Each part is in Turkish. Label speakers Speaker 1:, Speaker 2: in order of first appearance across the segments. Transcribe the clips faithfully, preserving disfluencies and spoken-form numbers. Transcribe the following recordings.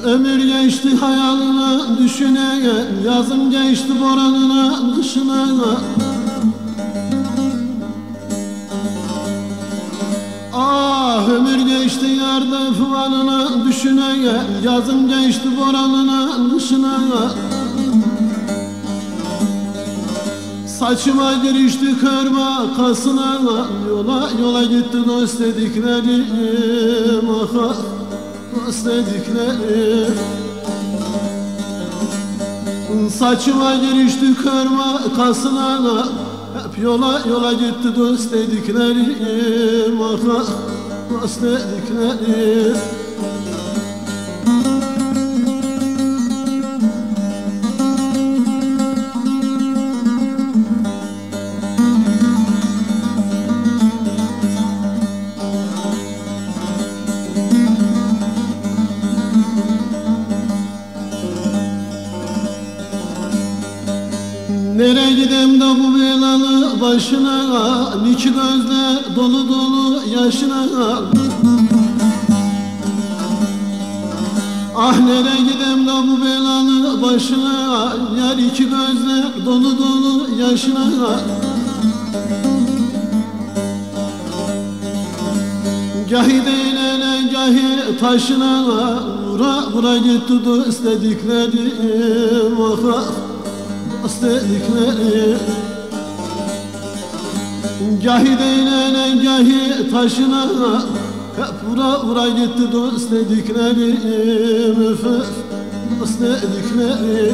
Speaker 1: Ömür geçti hayalına düşüne, yazım geçti boranına kışına. Ah ömür geçti yarda fıvalına düşüne, yazım geçti boranına kışına. Saçıma girişti kör vakasına, yola yola gitti dost dediklerim, aha dost dediklerim. Saçıma girişti kör vakasına, hep yola yola gitti dost dediklerim, aha dost dediklerim. Nereye gidem de bu belalı başına, iki gözler dolu dolu yaşına. Ah nereye gidem de bu belalı başına, yar iki gözler dolu dolu yaşına. Gahi değnene gahi taşına, vura vura gitti dost dediklerim, ah dost dediklerim. Gahi değnene gahi taşına, hep vura vura gitti dost dediklerim, öf dost dediklerim.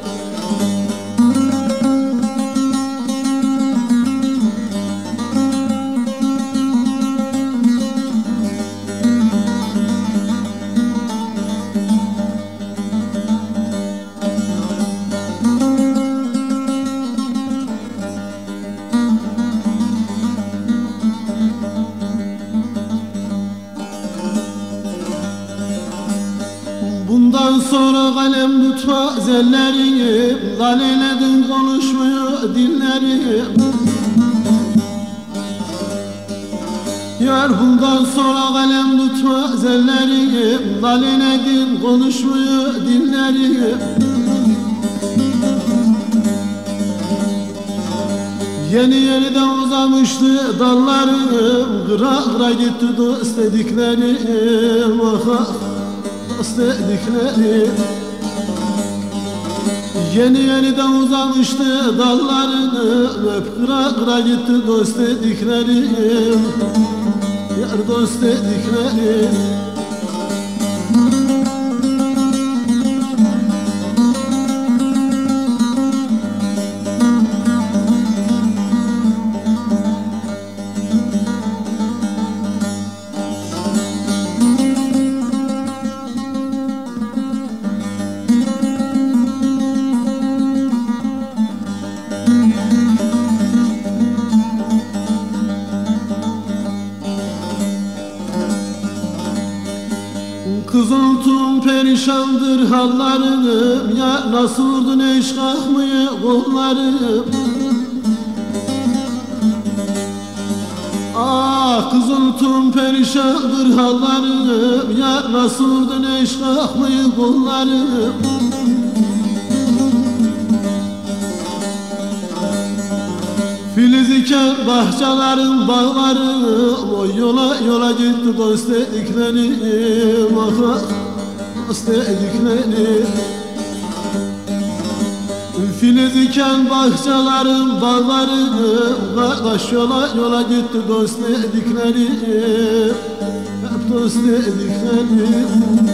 Speaker 1: Bundan sonra kalem tutma zellerim, lal eyledin konuşmuyor dillerim. Yar bundan sonra kalem tutma zellerim, lal eyledin konuşmuyor dillerim. Yeni yeniden uzamıştı dallarım, kıra kıra gitti dost dediklerim, aha dost dediklerim. Yeni yeniden uzamıştı dallarını, öp kıra kıra gitti dost dediklerim, yar dost dediklerim. Kızıltım perişandır hallarım, ya nasıl vurdun eş kalkmıyor kollarım. Ah kızıltım perişandır hallarım, ya nasıl vurdun eş kalkmıyor kollarım. Filiz iken bahçelerin bağlarım, o yola yola gitti dost dediklerim, aha dost dediklerim. Filiz iken bahçelerin bağlarım, kardeş yola yola gitti dost dediklerim, hep dost dediklerim.